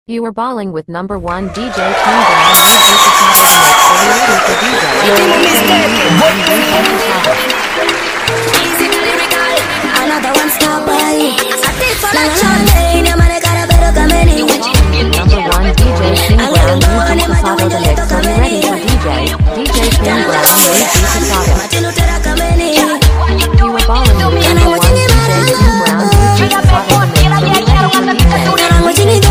You were balling with number one DJ King Brown. Are you ready for DJ? Another one stop by. Number one DJ King Brown. Music Pasado the mix. Are you ready for DJ? DJ King Brown. Music Pasado. You were balling with number one DJ King Brown. Music Pasado the mix. Are you ready for DJ?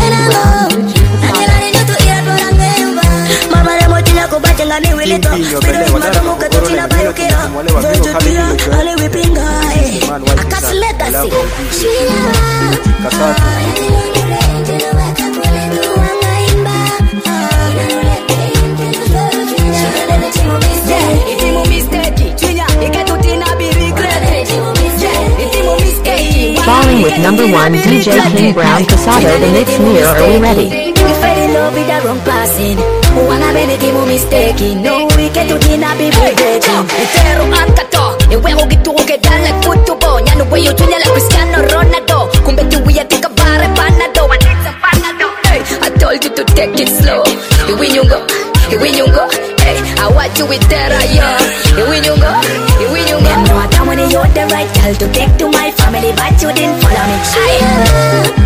Balling with number one DJ King Brown Casado the mix near. Are we ready? Wanna make it mistake, no we can do dinner be regretting. Itero ankato, iweho gitu ke dala kutubo, nyano weyo tunya la Cristiano Ronaldo. Kumbe tu we tika bare panado, anita panado. Hey, I told you to take it slow. Here we you go, hey, I want you with terror, yeah. Here we you go. Then no, I don't want you're the right girl to take to my family, but you didn't follow me.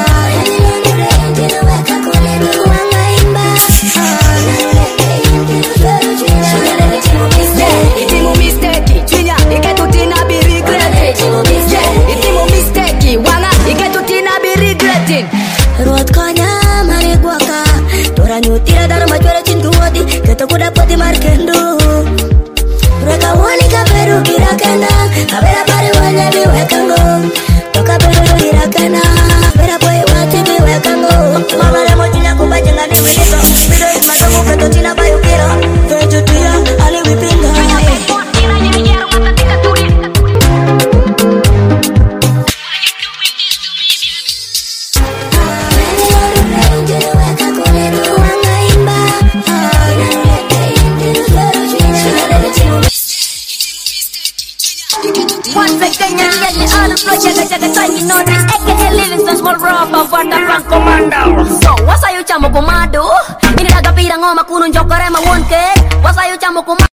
Ruat kanya mari guaka tora nyutira dar majore cintuati keto kuda pati markendo reka wani ka peru kirakana abera pare wanya bi wekango toka peru kirakana abera boy wati bi wekango mama le motina kubajenga ni wilito bido it matomo keto tina bayu kira vejo tia ali wipinga Wasayo chamo komado ini daga pirang ngoma kunun jokore ma wonke wasayo chamo komado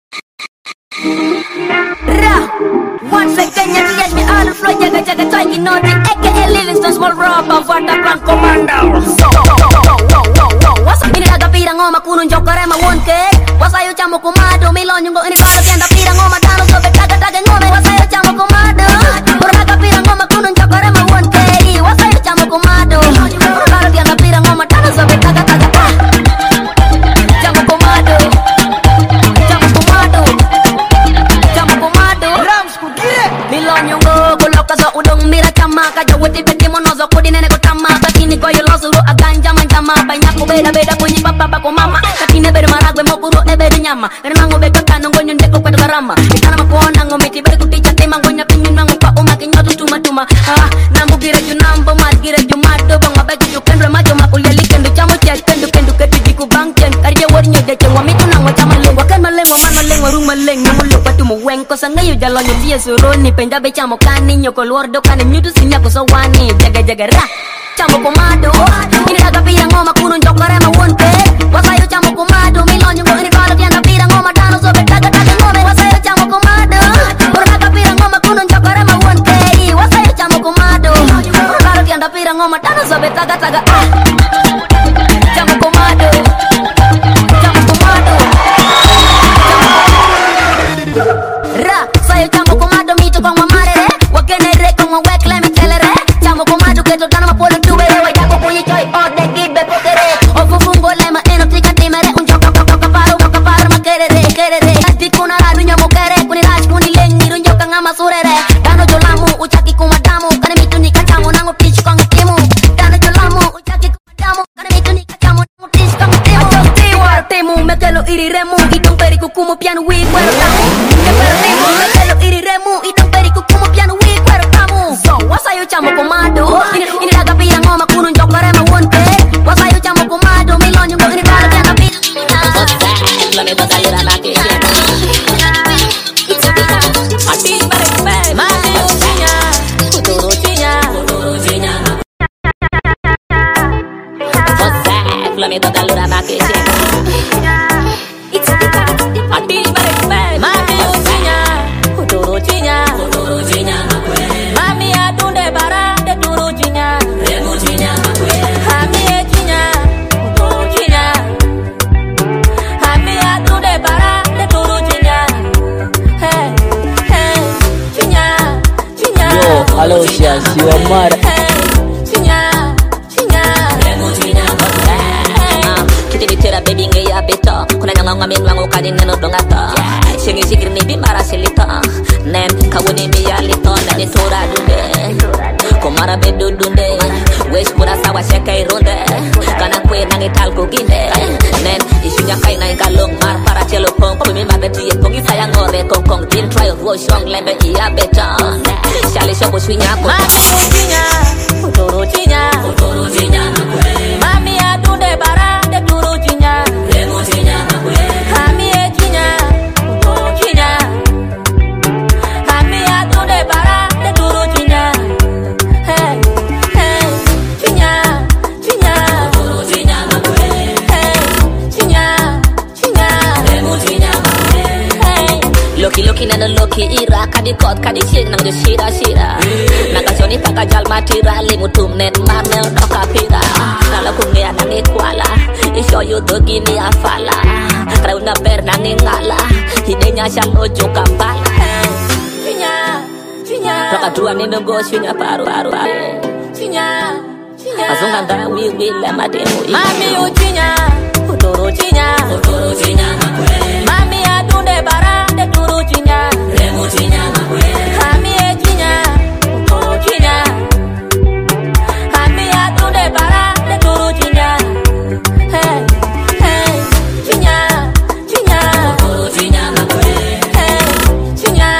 ra one second ya get me all flow jaga jaga twangi noti aka Livingston small robber waterfront commando wasayo ini daga pirang ngoma kunun jokore ma wonke wasayo chamo komado milonyo ngo ini kala tienda pirang ngoma dano sobe daga daga ngome wasayo chamo komado daga pirang ngoma kunun jokore ma wonke wasayo chamo komado kala tienda pirang ngoma dano sobe daga daga chamo komado milonyo ngo kuloka zo udong mira chama kaja weti peti monozo kudi nene kutama katini koyo losuro aganja manjama banyak ko beda beda kunyi papa ko mama katine beda maragwe mokuro e beda nyama renango be kakano ngonyo ndeko kwedo garama ikana makona ngomiti beda kuticha tema ngonya pinyin mango pa umaki nyoto tuma nambu gira junambo margira jumado bang mabaji jukendro majo makulia likendo chamo chat kendo ketu jiku bangchen karje warnyo de chwa mitu nango chama lengwa kan malengo man malengo rung malengo mulo patu muwen ko sangayo jalonyo tie suroni penda be chamo kani nyoko luordo kani nyutu sinya ko sawani jaga jaga ra chamo komado ini daga pirang ngoma kunun jokore ma wonte wasayo chamo komado milonyo ngo ini kala tienda pirang ngoma dano sobe daga daga ngome wasayo chamo komado daga pirang ngoma kunun jokore ma wonte wasayo chamo komado kala tienda pirang ngoma dano sobe daga daga chamo komado ra sayo chamo komado mito con mamare wakene re con wek let me tell re chamo komado que to dano ma polo tubere wa yako kunyi choi o de gibe potere o fufungo lema eno tika timere un choko paro ma kerere ati kuna radu nyamo kere kuni raj kuni lengi runyo kanga masurere dano jolamu uchaki kumadamu kane mitu ni kachamo nango pitch kong timu dano jolamu uchaki kumadamu kane mitu ni kachamo nango pitch kong timu tiwa temu metelo iri remu itong peri kukumo piano wi kwero tamu metelo iri remu itong peri kukumo piano wi kwero tamu so wasayo chamo komado ini daga pirang ngoma kunun jokore ma wonte wasayo chamo komado milonyo ngo ini kala tienda pirang la me bota llorar la que Let me toca lura back it. It's the Ati balik mami ucinya, uturu cinya, mami adunde bara de turu cinya, mami cinya, uturu cinya, mami adunde bara de turu cinya, hey hey cinya cinya. Yo, hello Shaz, you are mad. Baby ngaya beto kuna nyanga ngamin wangu kadi neno dongata singi sikir ni bimara silito nem kawuni biya lito na ni tora dunde komara bedu dunde wes pura sawa sekai ronde kana kwe nangi talko ginde nem isunya kai na galong mar para chelo pong pumi mabeti pongi sayang ore kong din try ro song lembe iya beto shali shobo swinya ko mami ucinya utoro cinya mami adunde bara de turu cinya mami cinya utoro cinya mami adunde bara de turu cinya hey hey cinya cinya utoro cinya hey cinya cinya hey loki nana loki ira kadi kot kadi sing nang shira nakasoni takajal matira limutum net manel dokapira kala kungia nangi kwala isho yudo gini afala krauna ber nangi ngala hidenya shalo jokambala cinya rakadua nendo go cinya paru cinya azunga nda wi la mademu mami ucinya utoro cinya mami adunde bara de turu cinya mami cinya utoro cinya mami adunde bara de turu cinya hey hey cinya utoro cinya hey cinya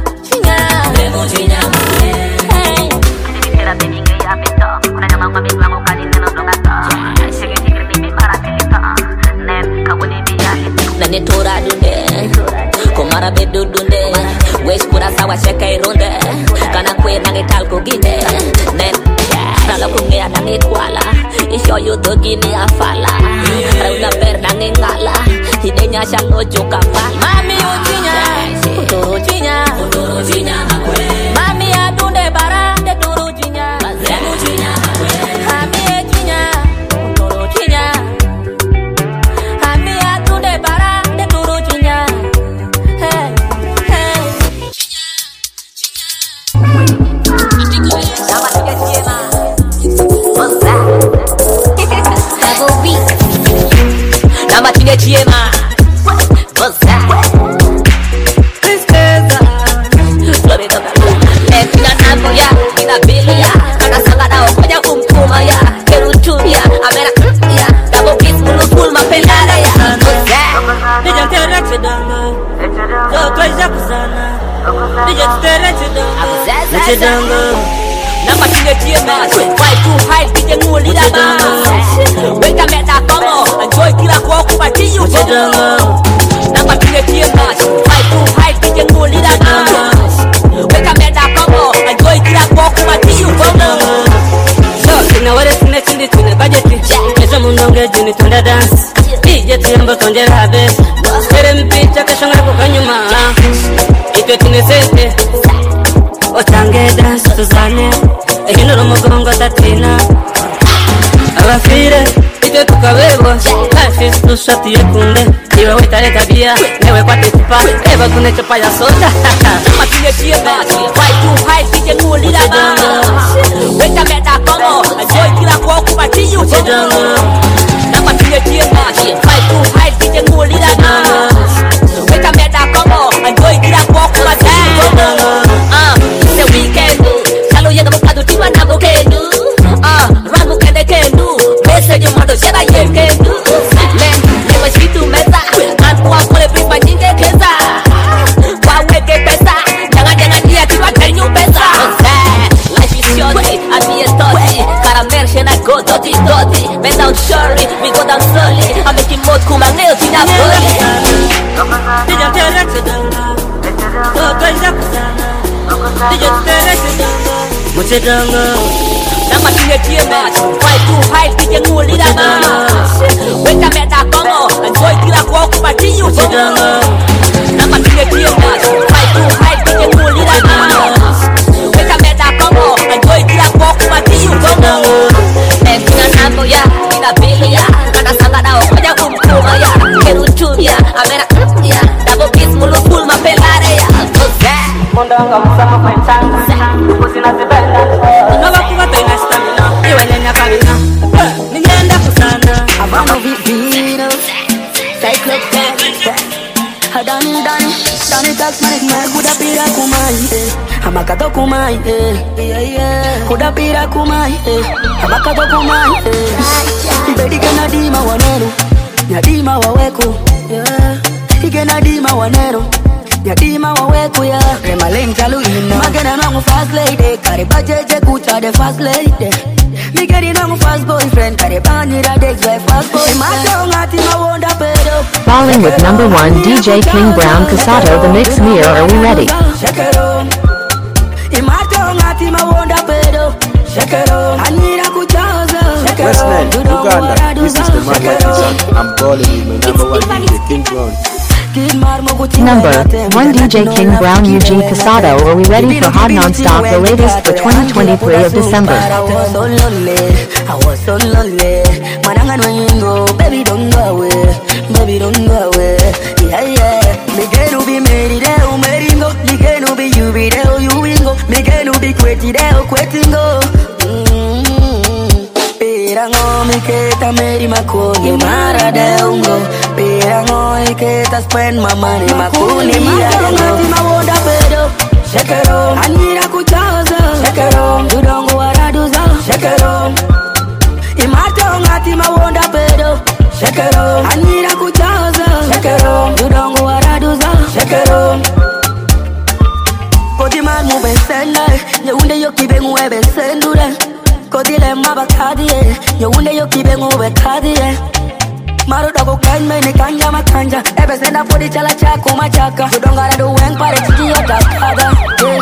hey kira baby ngaya beto kuna nyama mami wangu kadi neno dongata singi sikir ni bimara silito nem kawuni biya nani tora dunde komara bedu dunde wes pura sawa sekai ronde kana kwe nangi talko ginde nem kala kungia nangi kwala isho yudo gini afala rauna ber nangi ngala hidenya shalo jokambala mami ucinya utoro cinya mami adunde bara de turu cinya mami cinya utoro cinya mami adunde bara de turu cinya hey hey sama tiga ciema Double beat. nama tiga ciema nama tiga ciema why too high DJ nguli daba weka meta komo enjoy kila kwa kupati you nama tiga ciema why too high DJ nguli daba weka meta komo enjoy kila kwa kupati you so sina wale sina chindi tuna budget kesho munonge jini tunda dance DJ tiambo tonjera habes kere mpicha kesho ngako kanyuma ito tunesete otange dance tuzane ekinoro mugongo tatina abafire ite tukabebwa kafis tushati yekunde iwe wetare tabia newe kwa tipa eba kune chupa ya soda nama tiga ciema why too high DJ nguli daba weka meta komo enjoy kila kwa kupati you nama tiga ciema why too high DJ nguli daba weka meta komo enjoy kila kwa kupati you the weekend salo yega mukadu tiwa na bokenu ramu kende kenu message modo sheba yekenu men newa shitu meza anwa kole prima jinge keza kwa weke pesa janga dia tiwa tenyu pesa life is short and be a story caramel shena go doti bend down surely we go down slowly I'm making mode kuma ngeo tina boli DJ tere chedanga toto yakuzana DJ tere chedanga muchedanga nama tiga ciema why too high DJ nguli daba pira kumai, amakato kumai, kuda pira kumai, amakato kumai. Ibedi kana dima wanero, nyadima waweko, ige na dima wanero, nyadima waweko ya. Rema lenga luina, magena nangu fast lady, kariba jeje kucha de fast lady. Me getting on my fast boyfriend, karibani da dex by fast boy. Falling with number 1 DJ King Brown Casato, the mix Mir. Are we ready? Westland, Uganda, this is the man like this. I'm calling you, my number 1 DJ King Brown. Number 1 DJ King Brown UG Casato. Are we ready for Hot Non-Stop, the latest for 2023 of December? I was so lonely. Manangan when you go, baby don't go away, baby don't go away. Yeah yeah, me get to be married, oh meringo. Me get to be you be there, you wingo. Me get to be quitty there, quittingo. Pirango mi que ta meri makoni mara de ungo. Pirango mi que ta spend my money makuni mara ngati mawonda pedo. Shekero, anira kuchaza. Shekero, udongo waraduza. Shekero, imato ngati mawonda pedo. Shekero, anira kuchaza. Shekero, udongo waraduza. Shekero, kodi mamu besenda, nyeunde yokibe nguwe besendura. Kodi le mabakadie, nyeunde yokibe nguwe kadie. Maru dogo kanya ni kanya makanja, ebe senda podi chala chako machaka. Udongo radu weng pare chiki yotakada.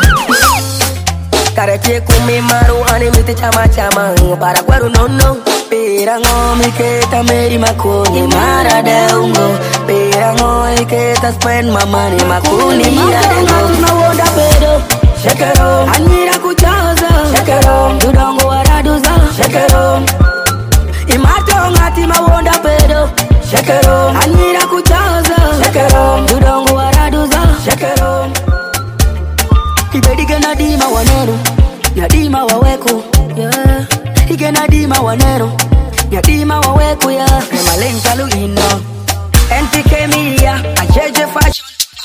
Karate kumi maru ani miti chama chama, para kweru no no. Pirango mi que ta meri makoni mara de ungo. Pirango mi que ta spend my money makuni mara de no wonda pedo. Shekero, anira kuchaza. Shekero, udongo waraduza. Shekero, imato ngati mawonda pedo. Shekero, anira kuchaza. Shekero, udongo waraduza. Shekero, ibedi gana dima wanero, nyadima waweko, yeah. Ige na dima wanero, nyadima waweko ya. Rema lenga luino, NTK Media, ajeje fashion.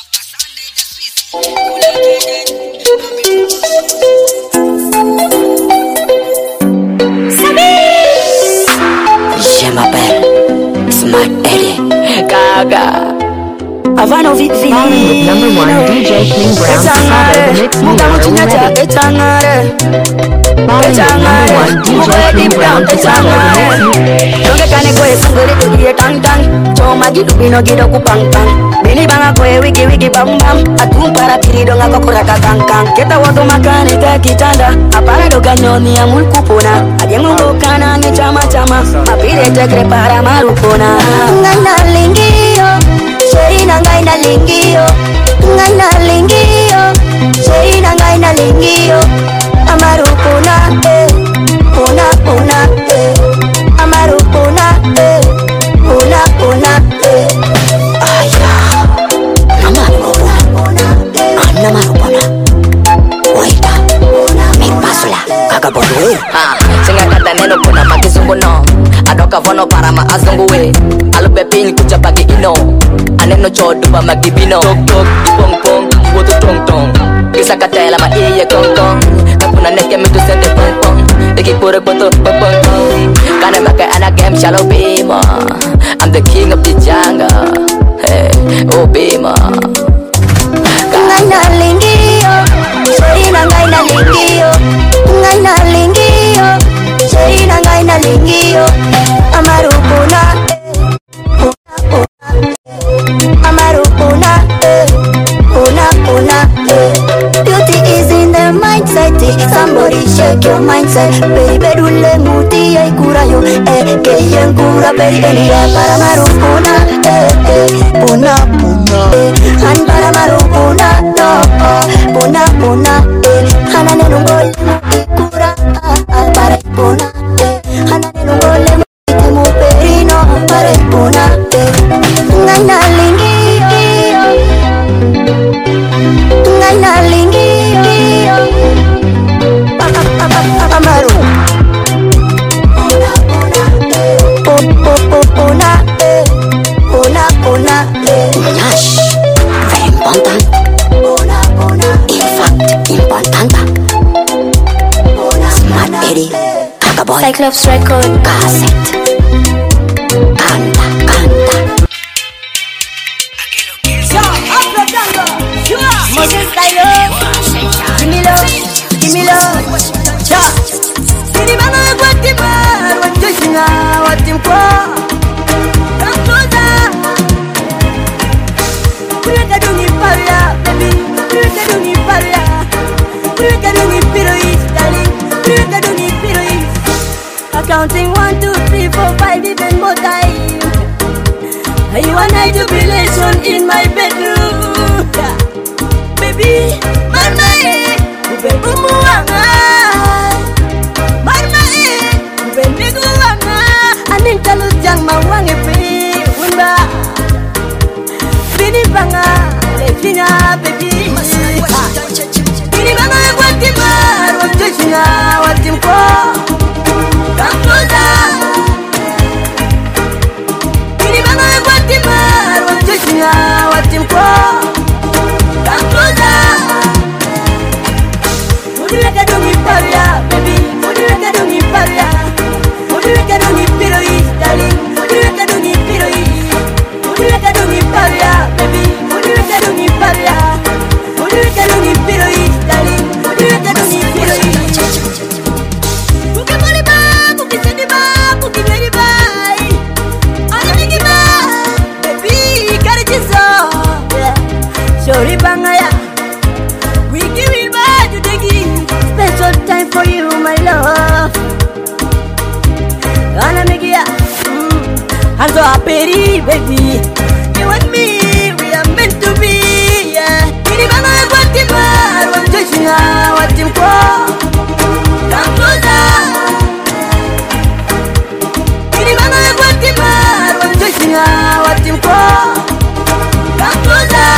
Je m'appelle Smart Eddie Gaga. Havana Falling with number 1 DJ King Brown Casato, the mix Mir. Are we ready? Falling with number 1 DJ King Brown Casato, the mix Mir. Donge kane kwe sungere tuliye tang tang. Choma gidu bino gido kupang tang. Bini banga kwe wiki wiki bam bam. Atumpara piri donga kokura kakang kang. Keta watu makani te kitanda. Apara doga nyoni ya mulkupona. Ajengu kana ni chama chama. Mapire te krepara marupona. Ngana lingio, Sherina ngaina lingio. Ngana lingio, Sherina ngaina lingio. Amarupona, pona pona, amarupona, pona pona, Aya, amarupona, amarupona. Waita, mi pasula, kakabodoe. Singa kata neno kuna makizungu no. Adoka vono para maazungu we. Alube pin kucha pagi ino. Aneno chodu pa magibino. Tok tok, pong pong, woto tong tong. Kisa katela ma iye kong kong. Kapuna neke mitu sende pong pong. Iki pure boto pong pong pong. Kane make anak game shallow bima. I'm the king of the jungle. Hey, oh bima. ngaina lingio, Sherina ngaina lingio. Ngaina lingio, Sherina ngaina lingio. Amarupona, amarupona, pona pona. Beauty is in the mindset. Somebody shake your mindset. Baby dule muti ya ikurayo. Que yankura baby para marupona. Pona pona. Han para marupona. No. Pona pona. Hana nenungol ikura para pona. Hana nenungol mu perino para pona. Ngaina lingio. Ngaina lingio. Amaru. Pona, pona, pona. Nyash, very important. Cyclops record cassette. Canta, canta. Moses Tayo, give me love, give me love. Cha, sini bana Guatemala, wajusina, watimko. Kampoza, kuweka dungi paria, baby, kuweka dungi paria, kuweka dungi pirois, darling, kuweka dungi pirois. Counting 1, 2, 3, 4, 5, even more time. You and I do relation in my bedroom. Baby, marma ube umuanga, marma ube miguanga. Aning talus jang mawange pe unba. Bini banga lefina baby. Bini banga Guatemala, wajusina watimko. Kampoza. Bini banga Guatemala, wajusina watimko. Kampoza. Mudiweka dungi paria, baby. Mudiweka dungi paria. Mudiweka dungi pirois, darling. Mudiweka dungi pirois. Mudiweka dungi paria, baby. Mudiweka dungi paria. Mudiweka dungi pirois, darling. Mudiweka dungi pirois. Bukemoli ba, bukisedi ba, bukimeri ba. Anamigi ba, baby. Karijizo, yeah. Shori bangaya. We give it back to the king. Special time for you, my love. Anna Megia, I'm so happy, baby. You and me, we are meant to be. Yeah. Ini bana Guatemala, wajusina watimko. Kampoza. Ini bana Guatemala, wajusina watimko. Kampoza.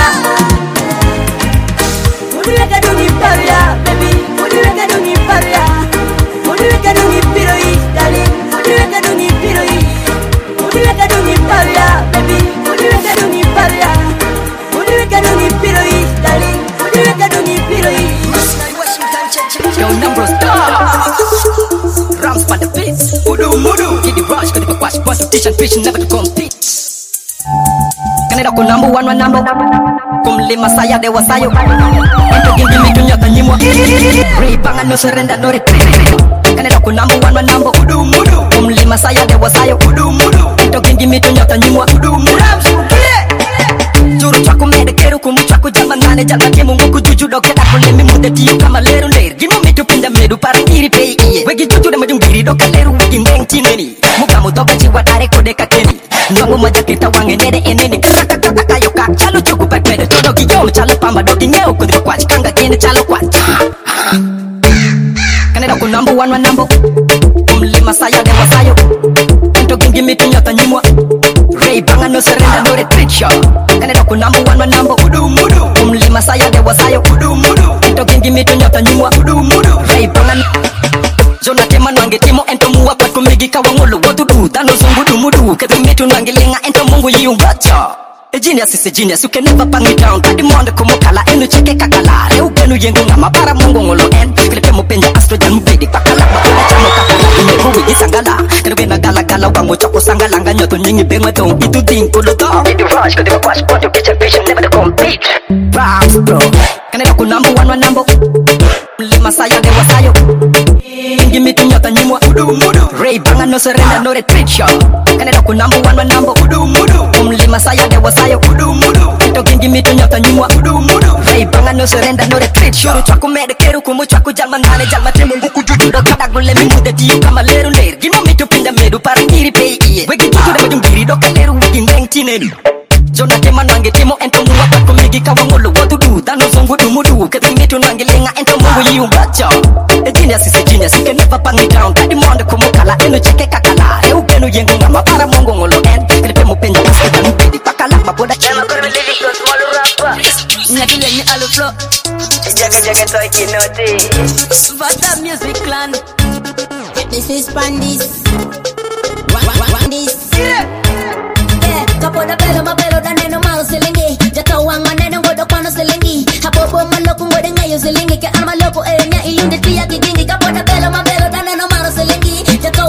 Mudiweka dungi paria, baby. Mudiweka dungi paria. Mudiweka dungi pirois, darling. Mudiweka dungi pirois. Mudiweka dungi paria, baby. Mudiweka dungi paria. Mudiweka dungi pirois, darling. Mudiweka dungi pirois. Yo, number stars. Rams by the beats. Mudu. Get the rush, got the quash. Want to teach and preach, never to compete. Kaneda ko number one number. Kumlima saya dewa sayo. Ento gindi mi dunya tanyimwa. Ray banga no surrender no retreat. Kaneda ko number one number. Kumlima saya dewa sayo. Ento gindi mi dunya tanyimwa. Juru chako mede keru kumu chako jaman nane jaka kemu nguku juju doke dako lemi mude tiyu kama leru ler. Gimo mitu pinda medu para iri pei iye. Wegi juju da majung diri doka leru wegi ngeng tineni. Mukamu doka jiwa dare kode kakeni. Nwangu majakita wange nede eneni. Kaka kayo kak chalo chuku pekmede. Todo kiyomu chalo pamba doki ngeo kudiko kwa chikanga kene chalo kwa. Kaneda ko number one number. Kumlima saya dewa sayo. Ento gingi mitu nyata nyimwa. Ray banga no surrender no retreat show. Kaneda ko number one number. Kumlima saya dewa sayo. Ento gingi mitu nyata nyimwa. Ray banga Zona tema nwange timo ento muwa pat kumigi kawangolo wotudu. Tano zungu dumudu. Kati mitu nwange lenga ento mungu yiungacha. A genius is a genius, you can never bang it down. Kadi mwanda kumukala, enu cheke kakala. Reu genu yengu ngama para mungu ngolo en. Klipe mupenja astro jan mupedi pakala. Bakala chamo kakala, imebu wigi sangala. Kenu bena gala gala wango choko sangala. Nga nyoto nyingi bengwa tong, itu ding kulo tong. Get the rush, kadi wakwash, want to get your vision, never to compete. Rams bro, kaneda ko number one number. Lima saya dewa sayo. Ingi mitu nyota nyimwa. Ray banga no surrender no retreat show. Kaneda ko number one number. Kumlima saya dewa sayo. Ento gingi mitu nyota nyimwa. Ray banga no surrender no retreat show. Juru chako mede keru kumu chako jalman nane jalma temu nguku juju do kada gule mi mude tiyu kama leru ler. Gimo mitu pinda medu para iri pei iye. Wegi juju da majung diri do kaleru wegi ngeng tineni. Zona tema nwange timo ento muwa pat kumigi kawangolo wotudu. Tano zungu dumudu. Kati mitu nwange lenga ento mungu yiungacha. A genius is a genius, you can never bang it down. Kadi mwanda kumukala, enu cheke kakala. Reu genu yengu ngama para mungu ngolo en. Klipe mupenja asko jan mupedi pakala. Maboda chema kurmi liricos molu rapper. Nyakile ni alu flow. Jaga toy kinoti. Vata music clan. This is Pandis. Pandis. Kapoda pelo mapelo daneno mau silingi. Jata wang maneno ngodo kono silingi. Hapopo maloko ngode ngayo silingi. Ke arma loko enya ilunde tiya kikingi. Kapoda pelo mapelo daneno mau silingi. Jata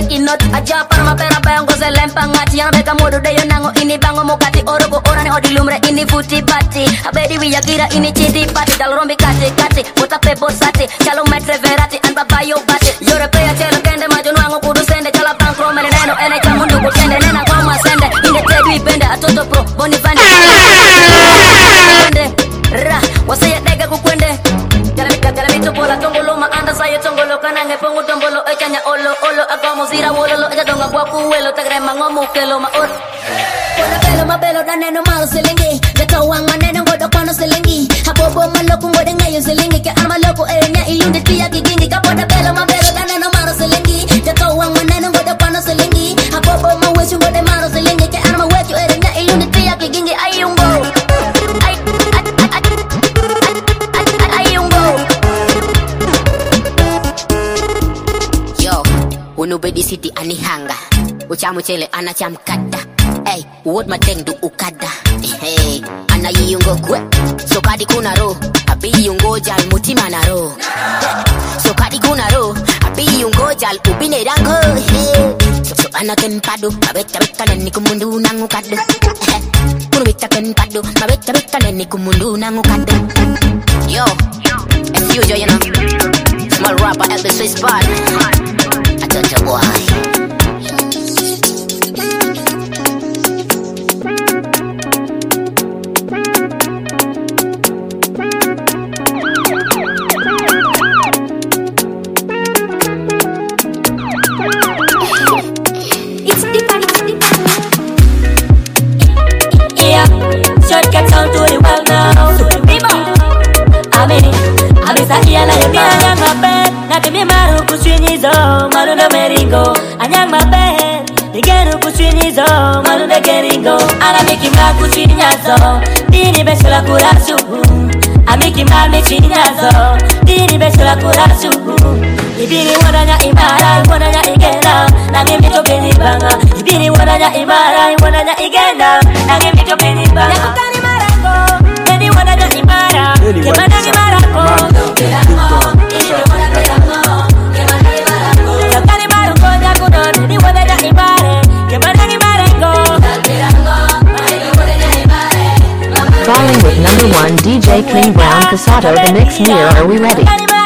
inot aja parma pera bayongo se lempang ngati yang beka modu de yonango ini bango mukati orogo orane odi lumre ini futi pati abedi wiya kira ini chiti pati dalrombi kati kati bota pe bosati chalo metre verati an babayo bati yore pe ya chelo kende majonu ango kudu sende chala bankro mene neno ene chamundu kutende nena ngoma sende inde tedwi bende atoto pro boni bande ra wasaya dega kukwende Kala mito bola tongolo ma anda sayo tongolo kanange pongu tombolo echanya olo olo agamo zira wololo eja donga kwa kuwelo tagrema ngomu kelo ma or Wala ma belo dane no malo selingi Jato wang maneno ngodo kono selingi Habobo maloko ngode ngayon selingi Ke arma loko enya ilundi tiya kigingi Kapoda belo ma belo dane no malo selingi Jato wang maneno ngodo kono selingi Habobo ma wesu ngode malo selingi Ke arma wetu enya ilundi tiya kigingi Ayungo Unubedi city anihanga Uchamu chele anacham kada Hey, uwot madendu ukada Hey, anayiyungo kwe Sokadi kuna ro Abiyungo jal mutima na ro Sokadi kuna ro Abiyungo jal ubine rango So anaken padu Mabeta beka neni kumundu nangu kadu Kunubita ken padu Mabeta beka neni kumundu nangu kadu Yo, it's you, you know Small rapper at the Swiss spot Touch a boy. It's different. Yeah, shortcuts out to the world now. I'm sakia la yanga mabe. Nakimi maru kushinizo, maru na meringo. Anyang mabe, nigeru kushinizo, maru na geringo. Anamiki ma kushinyazo, dini besula kurashu. Amiki ma mechinyazo, dini besula kurashu. Ibini wadanya imara, wadanya igenda. Nangimi tokeni banga. Ibini wadanya imara, wadanya igenda. Nangimi tokeni banga. Yakutani marako, neni wadanya imara. Kemana ni marako. Falling with #1 DJ King Brown Casado the mix near. Are we ready?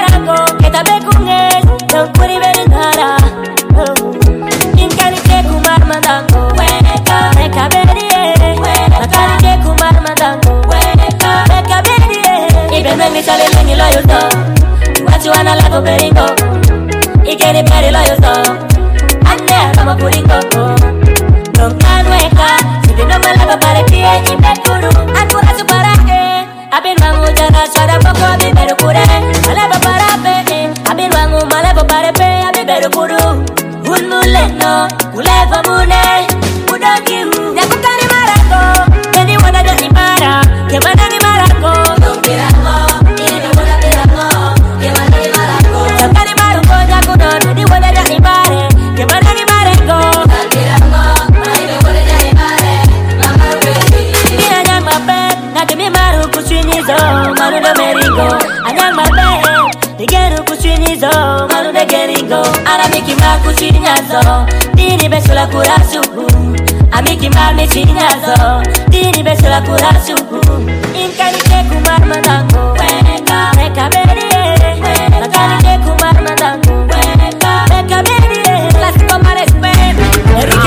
Dini besula kurashu. Amiki mami chinyazo, dini besula kurashu. Inkani ke kumar madango, meka beri, nakani ke kumar madango, meka beri. Classico marespen, Enrique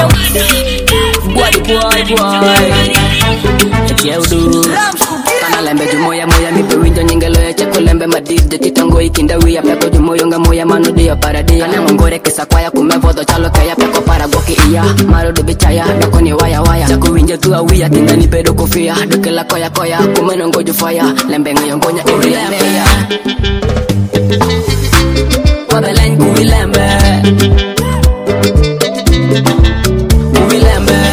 Kana lembe jumoya moya mipe winjo nyingelo ya cheko lembe madide titango ikinda wia peko jumoyo nga moya manudia paradia kana ngore kesa kwaya kumevodo chalo kaya peko para goki iya maro do bichaya doko ni waya waya chako winjo tu awia tinda ni pedo kofia doke la koya koya kumeno ngoju fire lembe ngayongonya lembe ya wabelen kuilembe kuilembe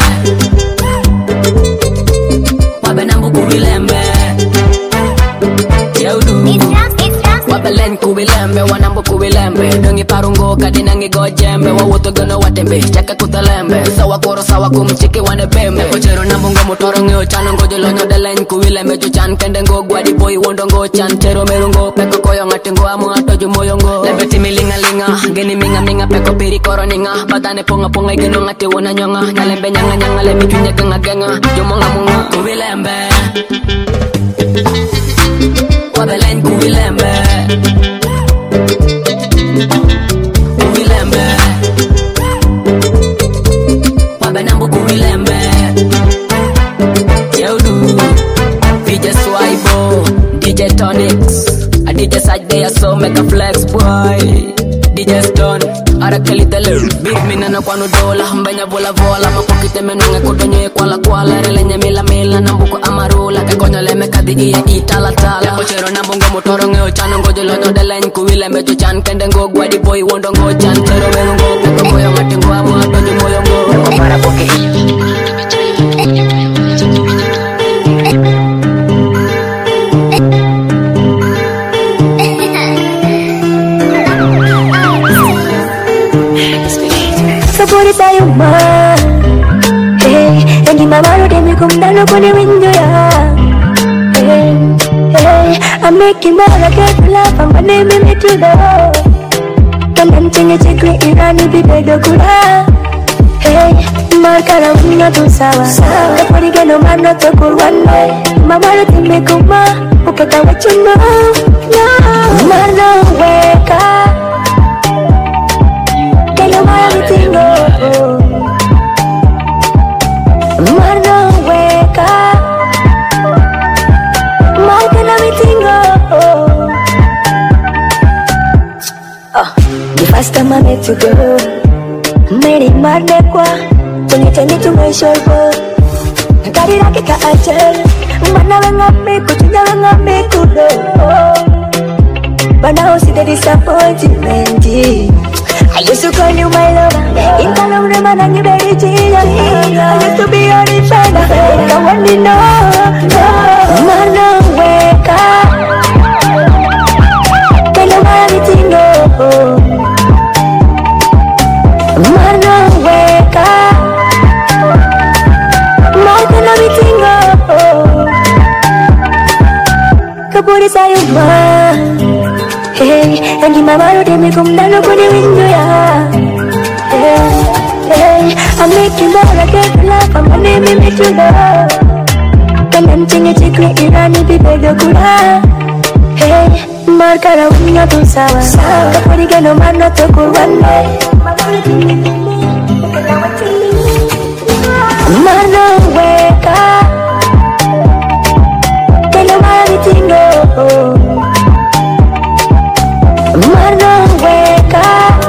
wabenambu kuilembe Wabelen kubilembe wanambo kuwilembe Dungi parungo kadina ngigo jembe Wawuto gono watembe chaka kutalembe Sawa koro sawa kumchiki wane bembe Kochero nambungo mutoro ngeo chano Ngojo lonyo delen kuwilembe Juchan kende ngo gwadi boy wondo ngo chan Tero merungo peko koyo ngatengo amu atoju moyo ngo Lembe timi linga linga Geni minga minga peko piri koro ninga Batane ponga ponga igeno ngati wona nyonga Nyalembe nyanga nyanga lembi tunye genga genga Jumonga munga kuwilembe Wabelen kuwilembe Kuwilembe Wabenambu kuwilembe Yeudu DJ Swibo DJ Tonics A DJ Sajde so make a flex boy DJ Stone Arakeli tele Beat minana kwanu dola Mbenya vola vola Mapokite menunge kudonye kwala kwala Relenye mila mila Nambuko amarula Kekonyo leme kadi iya itala tala Kochero nambungo mutoro ngeo chano Ngojo lonyo delen kuwile mejo chan Kende ngo gwadi boy wondo ngo chan Tero merungo peko moyo matengo amu atonyo moyo ngo Komara poke Sabori tayo ma Hey, engi mamaro demi kumdalo kone window ya Hey, hey I'm making more I get love I'm gonna name me to the Kanan chinge chikri irani bibedo kura Hey, markara wino tu sawa Kapori geno mano to kurwane Mamaro demi kuma Ukeka what you know No, mano weka Everything oh, Marno weka Marken everything oh. The first time I met you girl Meri marne kwa Tuni to my shoulder Kari rake ka achel Mana wenga me kuchunya wenga me kudo But now see the disappointment I used to call you my lover In Kalong Reman and you very chill I used to be your defender I want to know Mano weka Tell you everything oh Mano weka More than everything oh Kapuri sayo ma Hey, and you mama do me come down on the window ya. Hey, hey, I'm making more I get love I'm gonna name me to love Kanan chinge chikri irani bibedo kura Hey, markara wino tu sawa Kapori geno mano to kurwane Mano weka Tell you everything oh Marno weka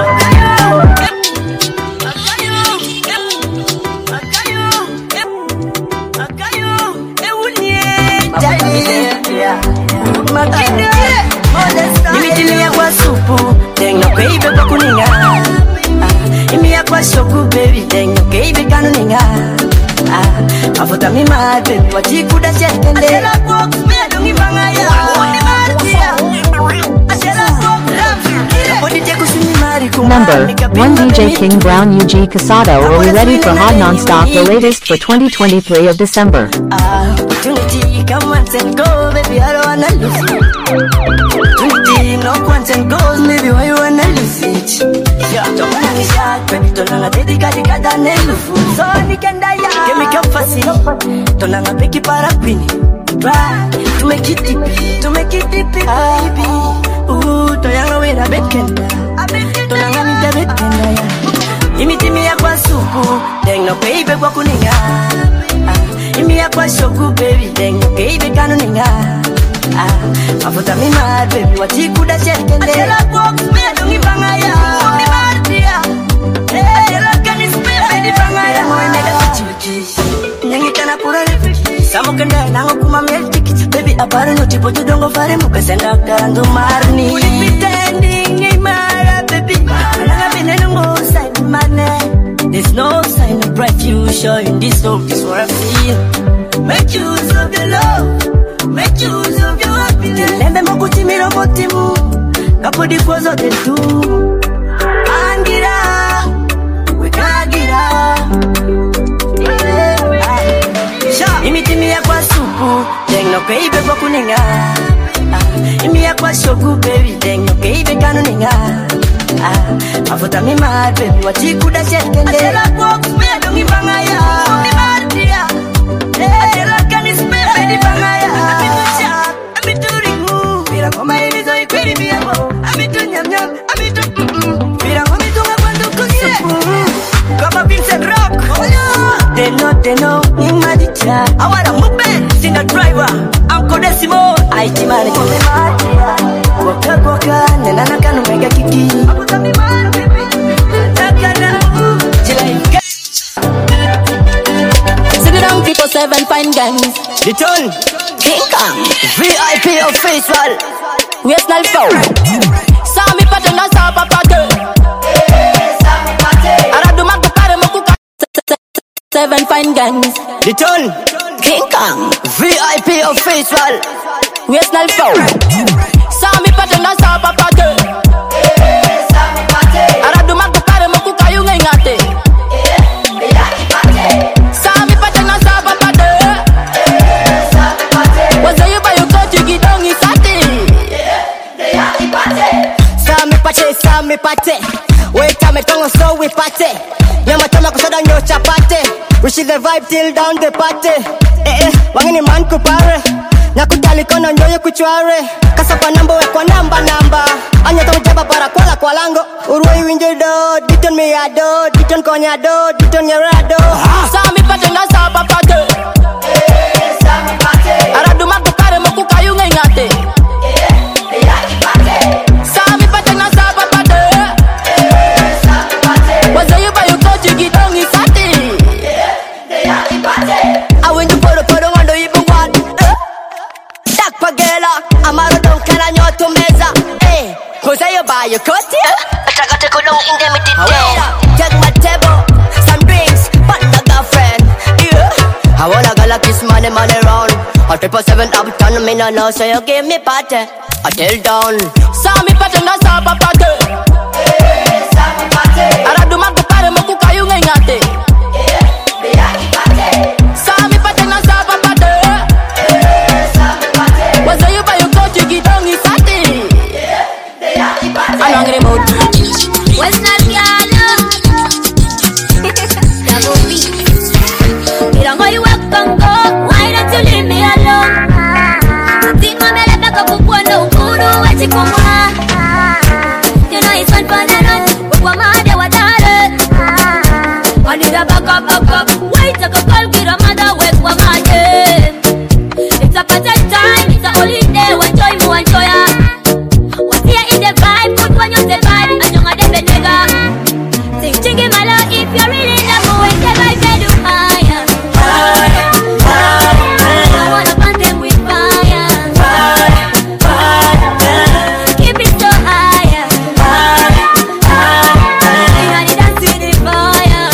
Nimitilia kwa supu Dengo baby kwa kuninga Imia kwa shoku baby Dengo baby kanuninga Mafuta mima baby Wachikuda chetende Ashela box Mea dungi banga ya Wani martia Number 1 DJ King Brown UG Casado. Are we ready for Hot Non-Stop, the latest for 2023 of December? Opportunity, come once and go, baby, I don't wanna lose it. Opportunity, no once and goes, maybe why you wanna lose it? Yeah, don't wanna be shot, baby, don't wanna dedicate the God and the food. So I can die, give me cup for see. Don't wanna pick it para pini. Try to make it deep, baby. Ooh, don't wanna wait a bit, kenda. Don't wanna need a bit, kenda, yeah. Imiti ya kwa supu, deng no baby kwa kuninga. Imi ya kwa shoku baby, deng no baby kanuninga. Mafuta mi mad baby, wachikuda chetende. Ashela box, mea dungi banga ya. Wani martia, hey, loka ni spela. Baby banga ya, moe mega kichiwikish. Nyangi tana pura refuki. Samo kende, nango kuma meltiki. Baby apare no tipo judongo fare muka senda karandu marni. We pretending imara baby. Nanga bine nungo side mane. There's no sign of refuge in this love, this what I feel. Make use of your love, make use of your happiness. Lembe mokuti miro motimu, kapo budi kwa zote tu. Angira, wekagira. Imitimia kwa supu, dengno keibe kwa kuninga. Imia kwa shogu baby, dengno keibe kanu ninga. Mafuta mi mad baby, wachiku da shetkende. Atela kwa kupea dongi bangaya. Dongi mardia. Atela kani spebe di bangaya. Amitu chak, amitu ringu. Pira koma ilizo ikwiri miyamo. Amitu nyam nyam, amitu pira koma itunga kwandu kusupu. Kama Vincent Rock. They know, imagine. I wanna move back, sing a driver. Uncle Decimo, I demand it. Waka, nana kanu mega kiki. Sing it down, people 7 fine gangs. The tune, King Kong, VIP official. We are snal foul. Sami pate na sapa pate. Aradu magu pare mokuka. 7 fine gangs. The tune, King Kong, VIP official. We are snal foul. Sami pate na sapa pate. Aradu magu pare mokuka yunga ingate. Sami pate na sapa pate. Waza yuba yuko jigidongi sati. Sami pate. Wait a metongo so we pate. Nyama tama kusada nyo chapate. We see the vibe till down the party. Wangini man kupare. Nakutali kono nyoyo kuchware. Kasapa namba we kwa namba. Anya taujaba para kwa lango. Urwai winjedo, diton miyado, diton konyado, diton nyerado. Sami pate na sapa pate. Aradu magu pare mokuka yunga ingate. Sami pate na sapa pate. Waza yuba yuko jigidongi sati. I went to photo wando ibu wan. Dak pagela, amaro don kala nyoto meza. Jose yo buy your koti. Atrakate kuno indemnity. Take my table, some drinks, but my girlfriend. I wanna go like this money round. I 777 up turn me no so you give me party. I tell down. Sami pate na sapa pate. Aradu magu pare mokuka yunga ingate. Sami pate na sapa pate. Waza yuba yuko jigidongi sati. I'm hungry mood. What's that girl? Double B. You don't go, you walk and go. Why don't you leave me alone? Think my belly back up, no kudu, what you come on? You know it's fun for the run. What my mother, what I I need a back up. Wait, take a call, get a mother, wait, what my day. It's a party time, it's a holiday, what joy, more enjoy. What's here in the vibe, put one on the vibe, and you're not the nigga. Sing chicken, my love, if you're really in the mood, the vibe, they do higher. I wanna burn them with fire. Keep it so higher. I need to see the fire.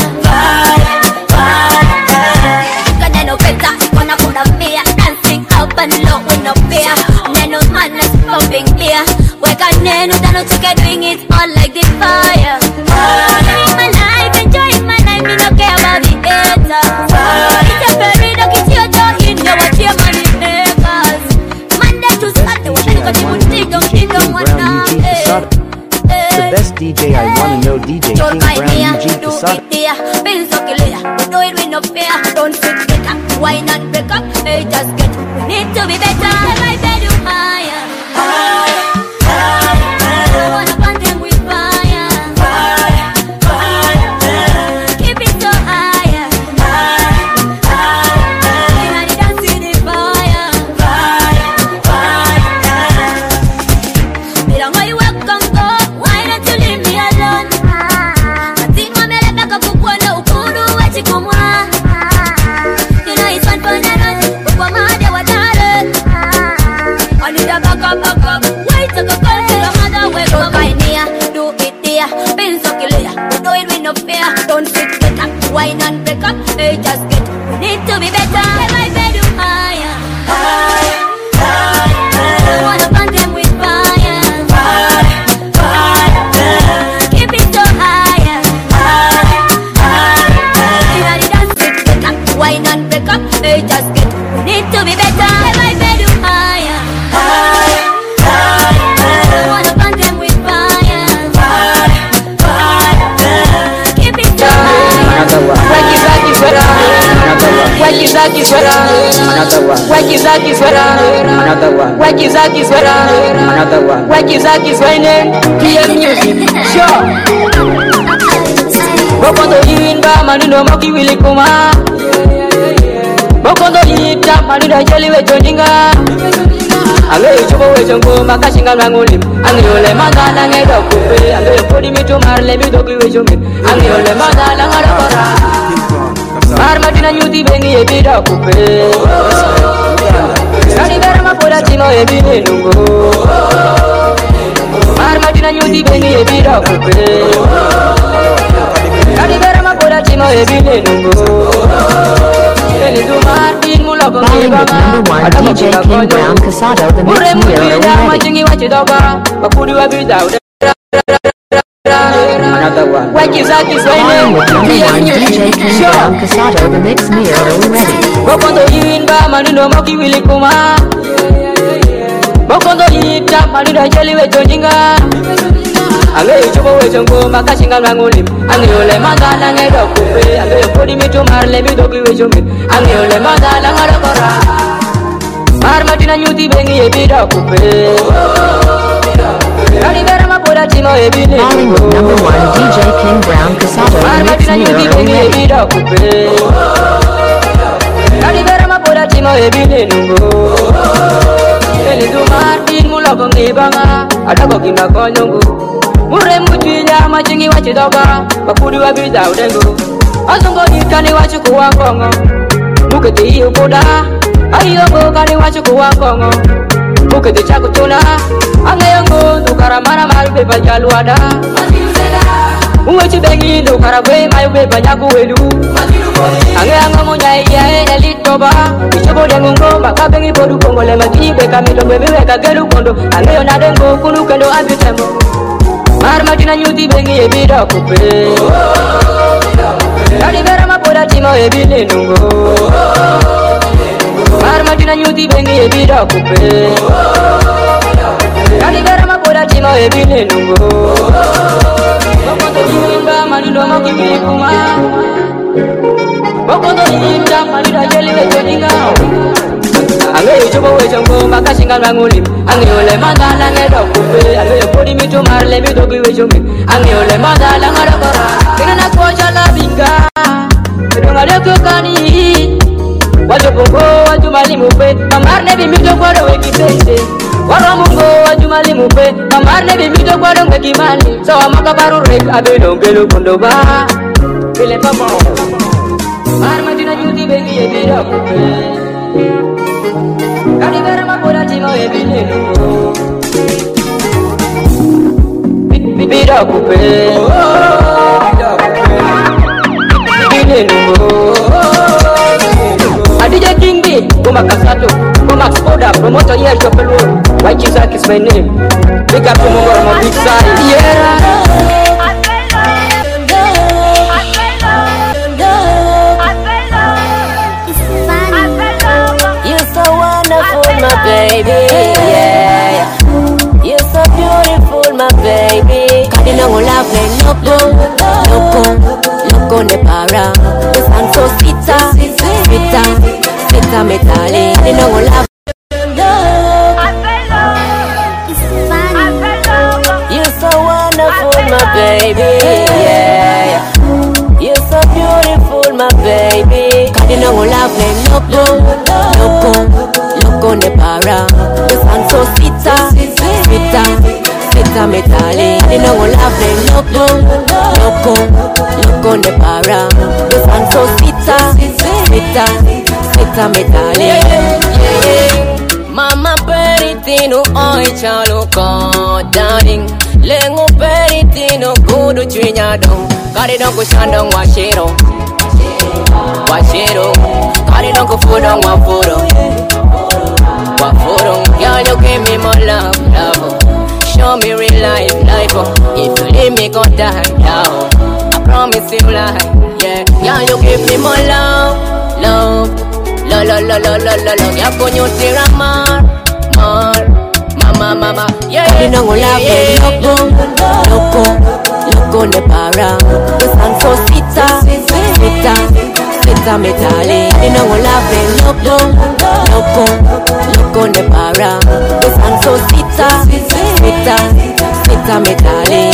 Gonna no better, gonna put a beer, dancing up and low with no fear. Nano man is pumping beer. Wake up, Nano, don't you doing it all like the fire. Living my life, enjoying my life, me no care about the haters. It's a very dog, it's your joy, you know what your money makers. Monday to Sunday, what you got to don't you don't want The best DJ I wanna know, DJ King Brown UG Casada. Feel so clear, do it with no fear. Don't fix it up, why not break up? Hey, just get, we need to be better. My bed you higher. I wanna burn them with fire. Keep it so higher. I need to see the fire. Me don't know you walk and go. Why don't you leave me alone? I think my belly back up, no kudu, what you come on? You know it's fun for the run. But my mother, what I need a back up. Wait, Wakizaki sweater, Another one. Wakizaki sweater, Another one. Wakizaki sweater, Another one. Wakizaki sweater, PM music, sure. Bokondo yinba manino moki wili kuma. Bokondo yita manino jeli we joninga. Ange chubo we jongo makashinga rangulim. Ange ole mandala ngedo kupe. Ange yopodi mitu marle midogi we jomin. Ange ole mandala ngarabara. Marmatina nyuti bengi ebida kupe. Kani vera mapola chino ebide nungo. Marmatina nyuti bengi ebida kupe. Kani vera mapola chino ebide nungo. Eli tu Martin muloko kibama. Balling with number 1 DJ King Brown Casado, the mix Mure Miro mujida ready. majingi wachidoba. Bakudi wabida Another one. Wakizaki Balling with number 1 DJ King sure. Brown Casado, the mix Miro ready. Bokondo yinba manino moki wili kuma. Bokondo yita manino jeli we joninga. Ange chubo we jongo makashinga rangulim. Ange ole mandala ngedo kupe. Ange yopodi mitu marle midogi we jomin. Ange ole mandala ngarabara. Marmatina nyuti bengi ebida kupe. Kani vera mapola chino ebide Balling with number 1 DJ King Brown Casado, the mix Marmatina nyuti Miro bengi ready. ebida kupe. Kani vera mapola chino ebide nungo. Eli tu Martin muloko ngibanga. Adako kinga konyongo. Mure mujida majingi wachidoba. Bakudi wabida udengo. Azongo yitani wachikuwa kongo. Mukete iyo koda. Ayo kani wachikuwa kongo. Mukete chakutuna. Angayongo dukara mara maru beba jaluada. Ungochi bengi dukara kwe mayu beba nyaku welu. Angayanga monya iya elitoba. Ichobo dengungo baka bengi bodu kongo le matini beka milo bebe weka gelu kondo. Angayo nadengo kunu kendo ambitemo. Marmatina nyuti bengi ebida kupe. Kani vera mapola chino ebide nungo. Marmatina nyuti bengi ebida kupe. Kani vera mapola chino ebide nungo. Bokondo yimba manindo moki wili kuma. Bokondo yimba manindo jeli we joninga. Ange chubo we jongo makashinga rangulim. Ange ole mandala ngedo kupe. Ange yopodi mitu marle midogi we jomin. Ange ole mandala ngarabara. Kina na koja la binga. Edonga leko kani. Wajopongo wajumali mupe. Mamarne bimito kwado wekipende. Waramungo wajumali mupe. Mamarne bimito kwado wekimali. Sawa makabaru rek abelo ngelo kondoba. Bile pamo. Marmatina nyuti bengi ebida kupe. Kani vera mapola chino ebide nungo. Bida kupe. Ebide nungo. DJ King B, Goma Casato, Goma Skoda, promoter here Chopelo. Wakizaki is my name. Big up to Mongo on my big side. Yeah. You're so wonderful, my baby. Yeah. You're so beautiful, my baby. Kadinango love loco ne para. You sound so sweeta metale. Kadinango love. You're so wonderful, my baby. Yeah. You're so beautiful, my baby. Kadinango love loco ne para. You sound so sweeta metale. Kadinango love loco ne para. You sound so sweeta metale. Mama peritino oi chalo ko darling. Lengo peritino kudu chinyadong. Kari dong ko shandong washiro. Kari dong ko fudong wafuro. Girl, you give me more love. Show me real life. If you leave me, go die. I promise you life. Yeah, girl, you give me more love. Ya coño tira mar. Mama, yeah. Kadinango love loco ne para. You sound so sweeta metale. Kadinango love sita metali.